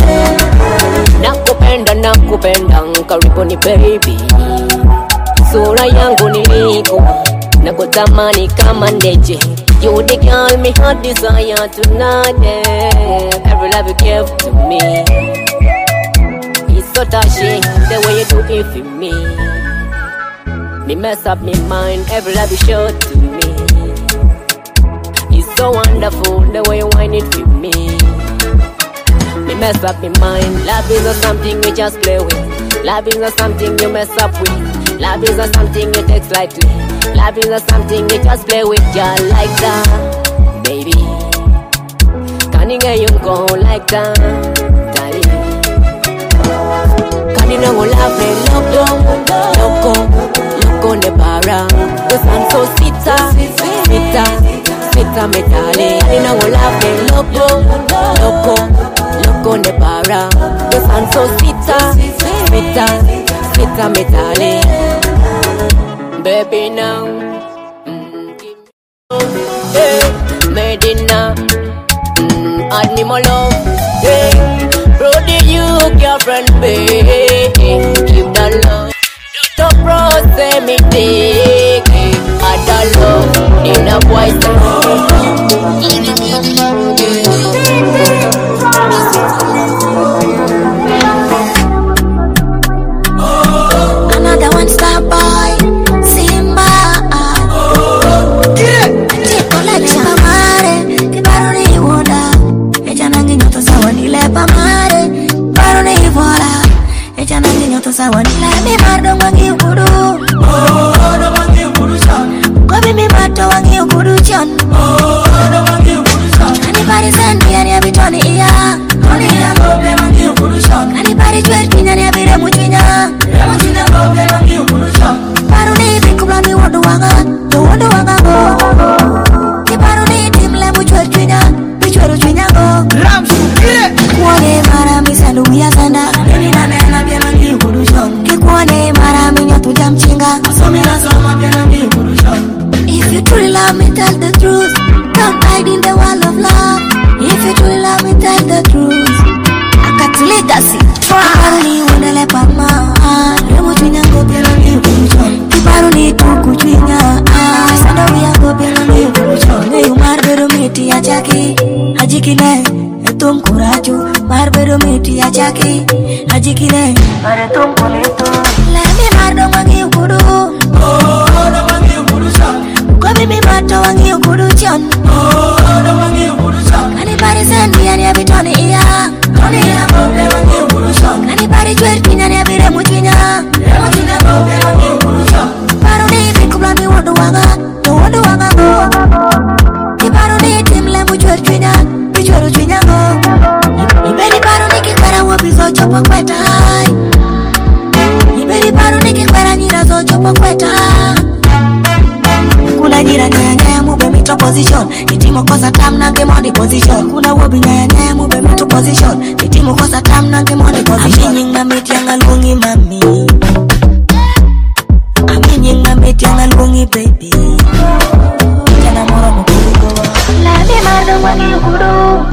Nakupenda karibu ni baby. Sura yangu niliko nakutamani kama ndeje. You the girl me heart desire tonight. Every love you give to me, it's so touching the way you do it for me. Me mess up my mind, every love you show to me. It's so wonderful the way you whine it for me. Me mess up my mind. Love is not something you just play with. Love is not something you mess up with. Love is not something you take lightly. Love is not something you just play with. Just like that, baby. Can you get you go like that, daddy? Can you know love me loco ne para? You sound so sweeter metali. Can you know love me loco ne para? You sound so sweeter metali. Baby now, Medina, add me more love. Hey, brody, you girlfriend, babe, give that love. Don't process me, take add that love. In a boy's another one star boy, Simba. Collection mare, che baroni vola. E già non digno sawa ni le pamare. Baroni vola. E già non digno sawa ni le mi mardo mangi ukuru. Do mangi ukuru son. Kobi mi mato wangi ukuru chon. Do mangi ukuru son. Anybody send me any abitoni iya. Oni ya kobe mangi ukuru son. Anybody twerk me any abire mutwinya. Mutwinya kobe mangi ukuru son. Baroni bikubla mi wodo wanga. Do wodo wanga go. Kikuone mara misando ya sanda. Baby na mena pia mangi ukurushon. Kikuone mara minya tuja mchinga. Asomi na soma pia mangi ukurushon. If you truly love me, tell the truth. Don't hide in the wall of love. If you truly love me, tell the truth. Akatulita si Kiparuni wendele pama. Lemu chwinya pia mangi ukurushon. Kiparuni tuku chwinya. Sanda uya pia mangi ukurushon. Neyu marbero miti ya chaki. Hajikine etum kuraju marbero miti ya chaki. Hajikine etum kulitu. Lemi mardo mangi ukuru. Do mangi ukuru son. Kobi mi mato wangi ukuru chon. Do mangi ukuru son. Anybody send me any abitoni iya. Oni ya kobe mangi ukuru son. Anybody twerk me any abire mutwinya. Mutwinya kobe mangi ukuru son. Paroni bikubla mi wodo wanga. Do wodo wanga go. Kiparuni timle mujwer twinya. Michwero twinya go. Iberi paroni kikwara wabizo chopo kweta. Iberi paroni kikwara nyira zo chopo kweta. Kuna nyira nyaya mube mito position. Itimo kosa tam nange modi position. Kuna wobi nyaya mube mito position. Itimo kosa tam nange modi position. Aminying mamiti yangalungi mami. Aminying mamiti yangalungi baby. Jana moro mukuru. Lami mardo wangi ukuru.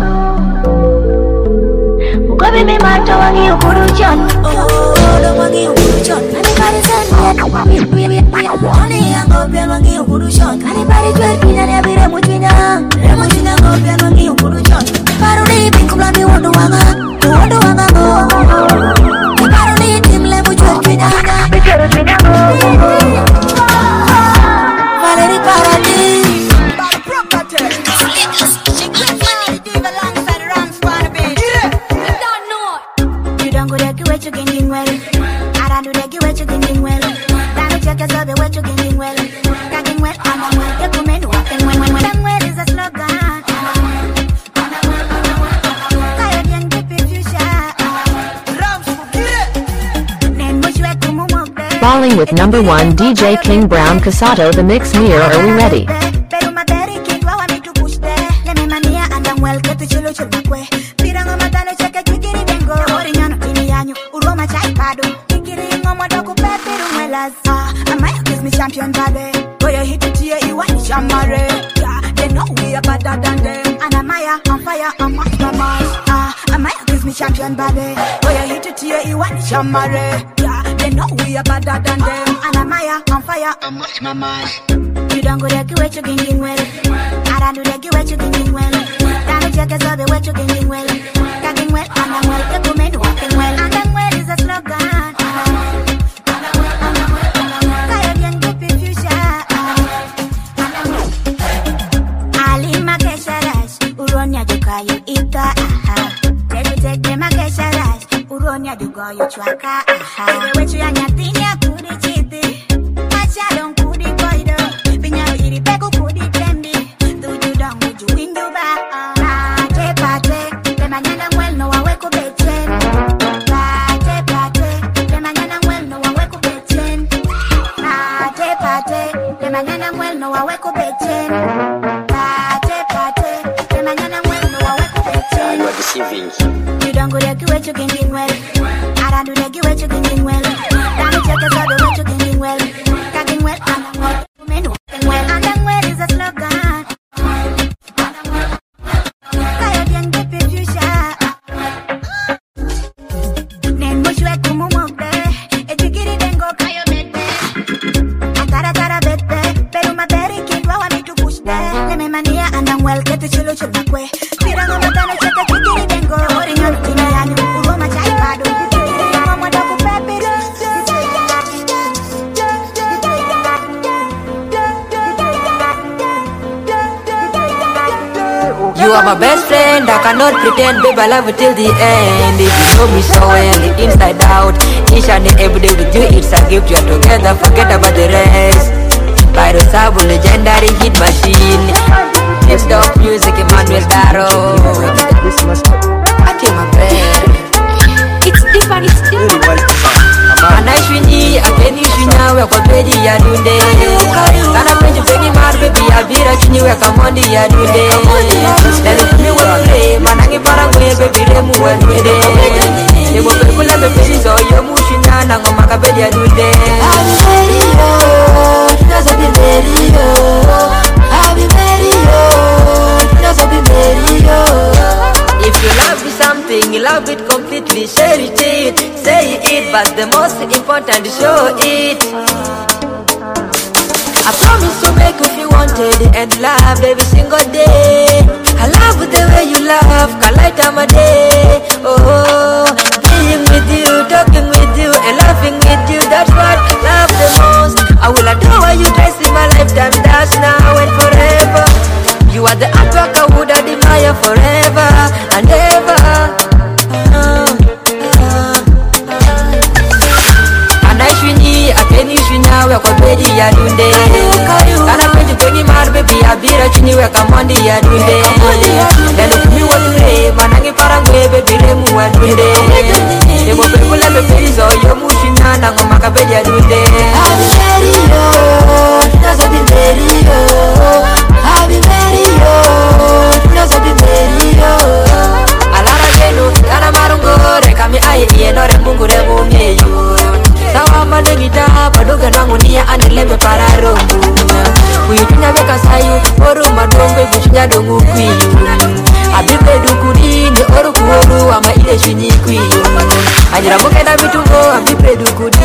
Ukobi mi mato wangi ukuru chon. Do wangi ukuru chon. Anybody send me Oni yango pia wangi ukuru chon. Anybody twerk me any abire mutwinya. Mutwinya go pia wangi ukuru chon. Paruni bikubla mi wodo wanga. Do wodo wanga go. Paruni timle mujwer twinya. Mujwer twinya go. Valeri parali. Balling with #1 DJ King Brown Casato the Mix Mirror. Are we ready? Champion body, boy you hit it here, you want Shamare. Yeah, they know we are better than them. And I'm on fire, I'm my Mars. I'm the champion body. Oh, you hit it here, you want the chamare. Yeah, they know we are better than them. And I'm on fire, I'm much my mind. You don't go there, what you getting well. I don't do that, what you getting well. Down the check is all the way you getting well. Getting well, and I'm well, the woman walking well. And I'm well is a slogan. Uronya dukayo ita aha. Take them a kesha rice. Uronya dukayo chwaka aha. The way you anya tinya kudi chiti. Macha don kudi koido. Pinya iri peko kudi tembi. Tuju don uju windu ba. Pate pate. The manyana well no aweko bechen. Pate pate. The manyana well no aweko bechen. Pate pate. The manyana well no aweko bechen. You don't go there, what you getting well. I don't do that, what you getting well. Down the check is all the way you getting well. Getting well, and I'm well. Men walking well, and I'm well is a slogan. Tired young baby future. Then much way to move up there. If you get it, then go kayo bete. Atara bete. Pero my berry kid, wow, I need to push there. Let me mania, and I'm well, get the chulo chupakwe. Pira no matano check it. You are my best friend, I cannot pretend, babe, I love you till the end. If you know me so well, inside out, each and every day with you, it's a gift. You are together, forget about the rest. By the Sabo legendary hit machine. Lift up music, Emmanuel Daro. I kill my friend. It's different, it's different. Anashwini, akeni shwinya, we kwa peji ya dunde. Kana peji pegi mar, baby, abira chini, we kamondi ya dunde. Nelu kumi wale, manangi parangwe, baby, remu wale. Nebo pekule bepeji zo, yomu shwinya, nangoma kapeji ya dunde. I'll be ready, yo, tunazo be ready, yo. I'll be ready, yo, tunazo be ready, yo. If you love me something, you love it completely, share it, say it, but the most important, show it. I promise to make you feel wanted and loved every single day. I love the way you laugh, can light up my day. Oh, being with you, talking with you, and laughing with you, that's what I love the most. I will adore you twice in my lifetime, that's now and forever. You are the artwork I would admire forever and ever. Anashwini, akeni shwinya, we kwa peji ya dunde. Kana peji pengi mar, baby, abira chini, we kamondi ya dunde. Nelu kumi wale, manangi parangwe, baby, remu wa dunde. Nebo pekule bepeji zo, yomu shwinya, nangoma kapeji ya dunde. I'll be ready, yo, tunazo be ready, yo. I'll be ready, yo, tunazo be ready, yo. Alara genu, kana marungo, reka mi aye iye, nore mungu rebu mieyo. Sawa manegita, paduga nangu niya anileme pararungu. Uyutunya weka sayu, oru madongo, buchunya dongu kuyu. Abibe dukudi, ni oru kuoru, ama ile shunyi kuyu. Ajira muke na bitungo, abibe dukudi.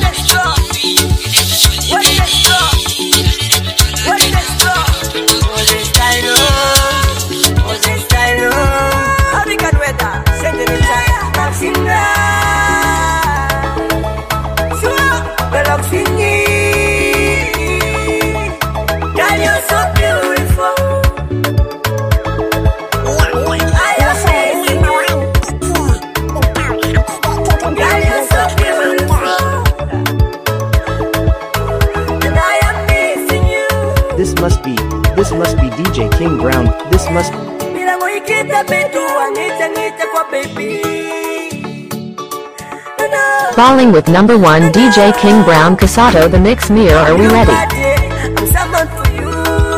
This must be DJ King Brown. This must be. Falling with #1 DJ King Brown Casato the Mix Mirror. Are we ready? I'm someone for you.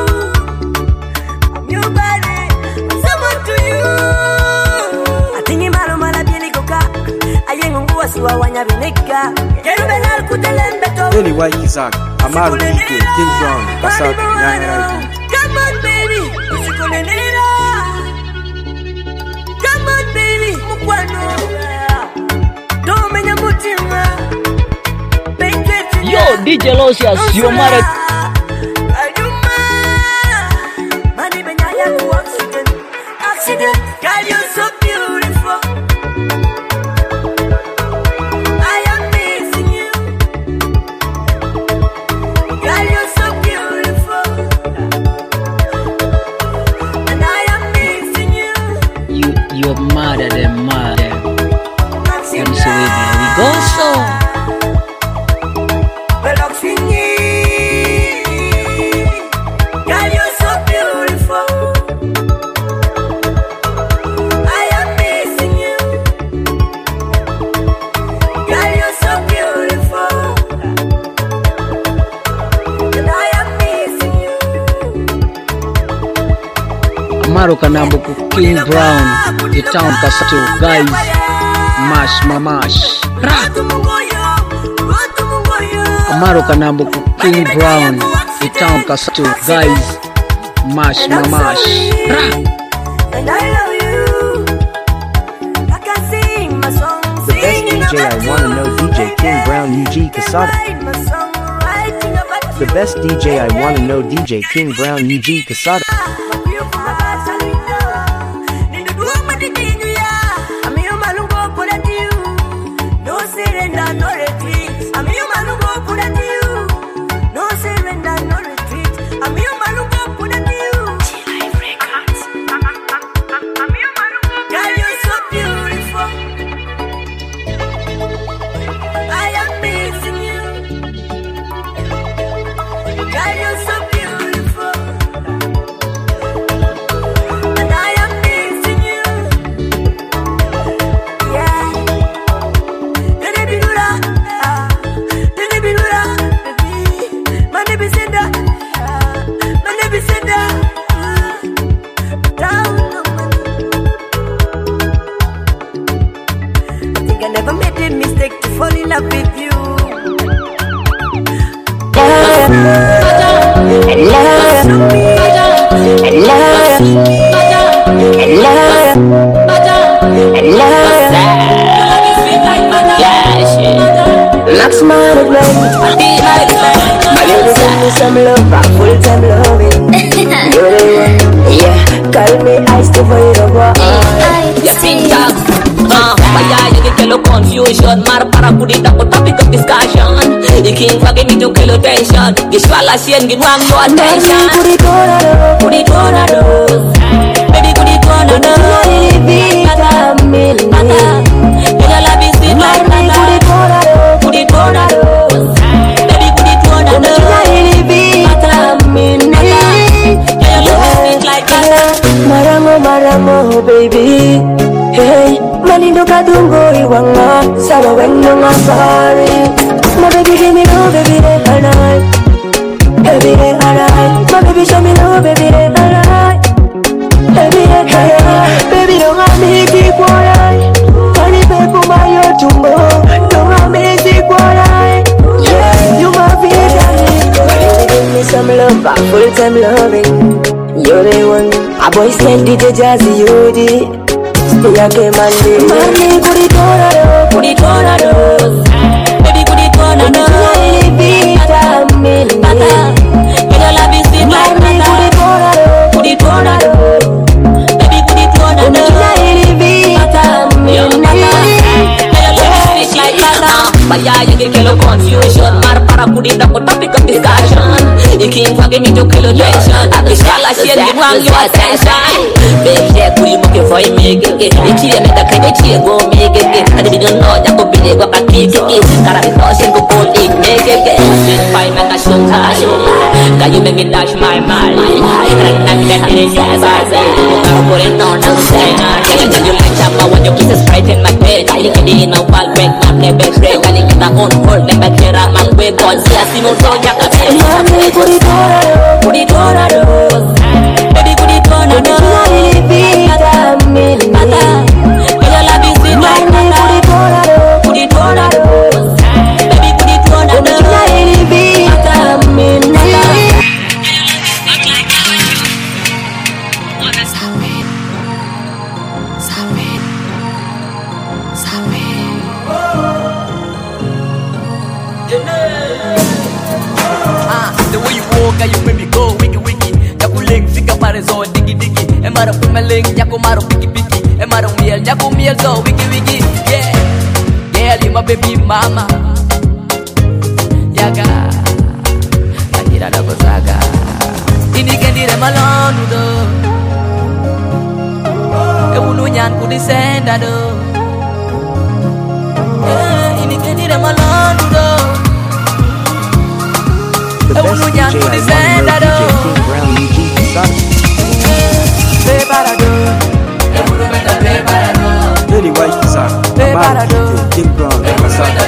I'm your body. I'm someone to you. Atini malo mala bieli koka. Ayengu nguwa siwa wanya bineka. Kero benal kutelembe to. Anyway, Isaac, Amaru DJ King Brown Casato. Come on, baby. Come on, baby. Yo, DJ Losias, you're married. Girl, you're so beautiful. I am missing you. Girl, you're so beautiful. And I am missing you. You're mad at them, mad at them. And so we go so. Girl, you're so beautiful. Amaro Kanambuku King Brown, the town Kasatu, guys, mash mamash. Amaro Kanambuku King Brown, the town Kasatu, guys, mash mamash. And I love you. I can sing my song. The best DJ I wanna know, DJ King Brown UG Casada. The best DJ I wanna know, DJ King Brown UG Casada. Some love, full-time loving. You're the one, yeah. Call me ice to for you, boy. Ya pinta, vaya ya que lo confusion, mar para pudita por topic of discussion. You can't forget me to kill attention. This fella sien get one your attention. Put it on a do, baby put it on a do. Your love is sweet like butter. Put it on a do, baby put it on a do. Maramo, baby. Hey, Malindo Kadungo, Iwanga, Saba Wendo Mafari. My baby, give me love, baby, alright. Baby, alright. My baby, show me love, baby, alright. Baby, alright. Baby, don't want me to keep quiet. Funny people, my your tumbo. Don't want me to keep quiet. Yeah, you my baby. Give me some love, full-time loving. You're the one. A boy send DJ Jazzy Yodi. Stay a game and day. Money, put it on a do. Baby, put it on a do. Your love is sweet like butter. Put it on a do. Baby, put it on a do. Your love is sweet like butter. Vaya ya que lo confusion, mar para pudita por topic of discussion. You can't forget me to kill attention. This fella shit get wrong your attention. Baby, yeah, we looking for you make it. You can't make the kind of cheer go make it. I didn't know that could be the go back kick it. Gotta be tossing go pull it make it. Sweet pie make a show cash. Can you make me dash my mind? Right now that it is yes I say. I'm putting on the same. Can you like chapa when you kiss a sprite in my bed? I think it in a wall break, not the bed break. I think it's a on hold, never care I'm a way God. See I see no so ya can see. Put it on a do. Baby, put it on a do. Your love is sweet like butter. Put it on a do. Baby, put it on a do. The way you walk, you make me go wiggy wiggy. Yakuling fika pare zo diggy diggy. Emara pumeling yakumaro piki piki. Emara miel yakumiel zo wiggy wiggy. Yeah, yeah, you my baby mama. Yaga, akira da gozaga. Ini kendire malonu do. Ewunu nyan kudisenda do. Ini kendire malonu do. The best DJ I want to know, DJ King Brown, UG Kasado. Really white Kasado. Amaro DJ King Brown Kasado.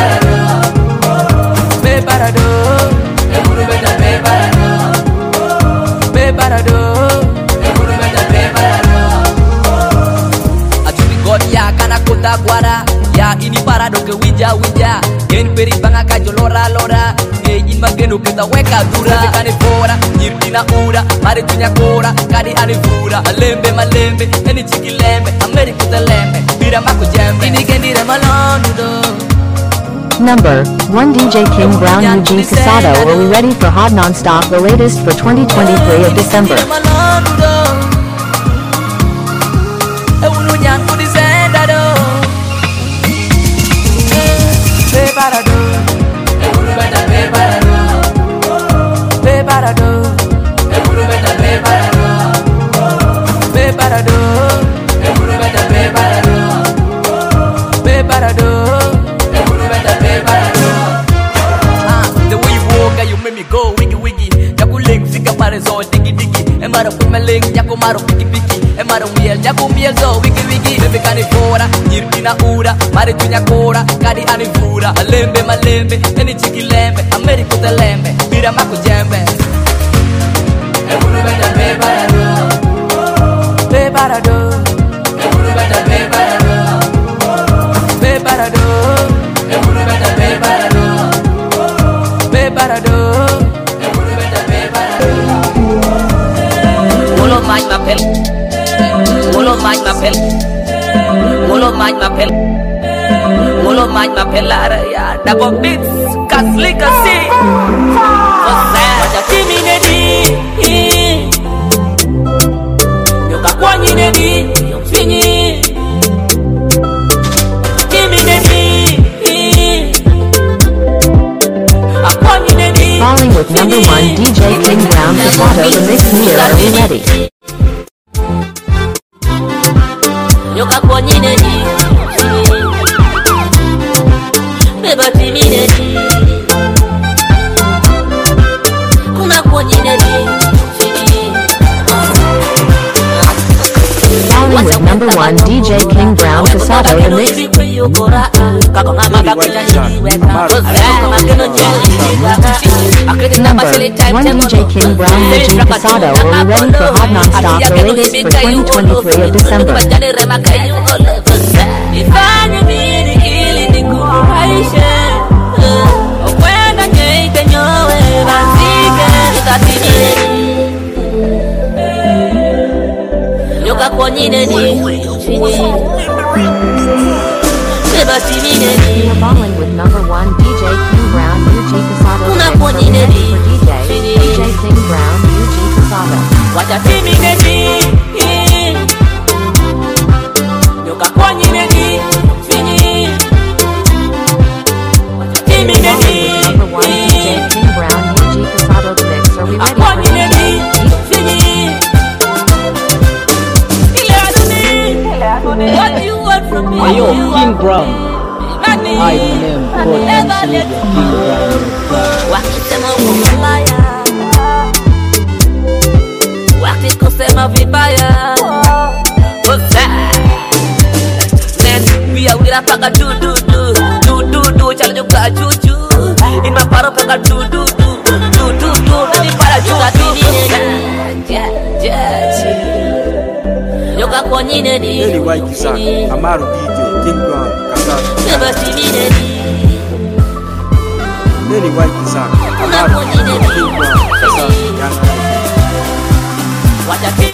Ajuri God ya kana kota guara. Ya ini parado ke wija wija. Gen peri banga kajolora lora. Ejin mageno kita weka dura. Kani fora, nyirtina ura. Mare tunya kora, kadi anivura. Malembe malembe, eni chiki lembe. Ameri kuta lembe, bira mako jembe. Ini kendire malonu do. Number 1 DJ King Brown UG Kasado. Are we ready for Hot Non-Stop, the latest for 2023 of December? The way you walk, you make me go wiggy wiggy. Yakuling fika pare zo diggy diggy. Emara pumeling yakumaro piki piki. Emara miel yakumiel zo wiggy wiggy. Bebe kani fora, nyirtina ura. Mare tunya kora, kadi anivura. Malembe malembe, eni chiki lembe. Ameri kuta lembe, bira mako jembe. Eburu beta bebarado. Bebarado. Eburu beta bebarado. Bebarado. Eburu beta bebarado. Bebarado. Eburu beta bebarado. Molo mai mapel. Molo mai mapel. Molo mai mapel. Molo mai mapel ya. Double beats, kasli kasi. Osa timi nedi. Yo kakwanyi nedi, yo finyi. Timi nedi. Akwanyi nedi. Falling with number 1 DJ King Brown Kasado, the mix here. Are we ready? Yo kakwanyi nedi. Beba timi nedi. Kuna kwanyi nedi. Falling with number 1 DJ King Brown Kasado, the mix. Number 1 DJ King Brown UG Kasado. Are we ready for Hot Non-Stop, the latest for 2023 of December? Ifanye nini ili nikufurahishe? Kwenda nyeite nyowe bazike tutatini. Nyoka konyine ni Beba timine ni. We are falling with number 1 DJ King Brown UG Kasado, the mix. Are we ready for DJ King Brown UG Kasado? Wacha timine ni. Nyoka konyine ni. Number 1 DJ King Brown UG Kasado, the mix. Are we ready for What do you want from me? Ayo, King Brown. Hi, my name God and Savior, King Brown. Wakisema umalaya, wakikosema vibaya, we are paka do do do do do do chalo juga juju in my paro paka do do do do do do nani para juga yoka konyine ni Really white Kasado. Amaro DJ King Brown Kasado. beba simine ni Really white Kasado. Amaro DJ King Brown Kasado. wacha tini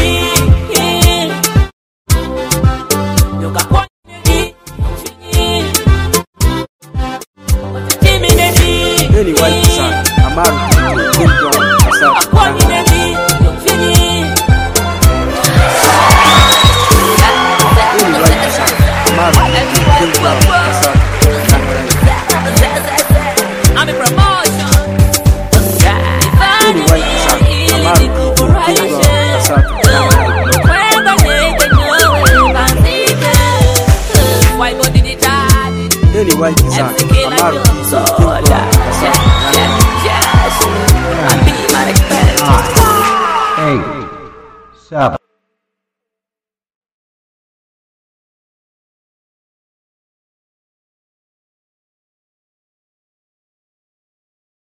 yoka Really white Kasado. Amaro DJ I'm a promotion. Hey, sup?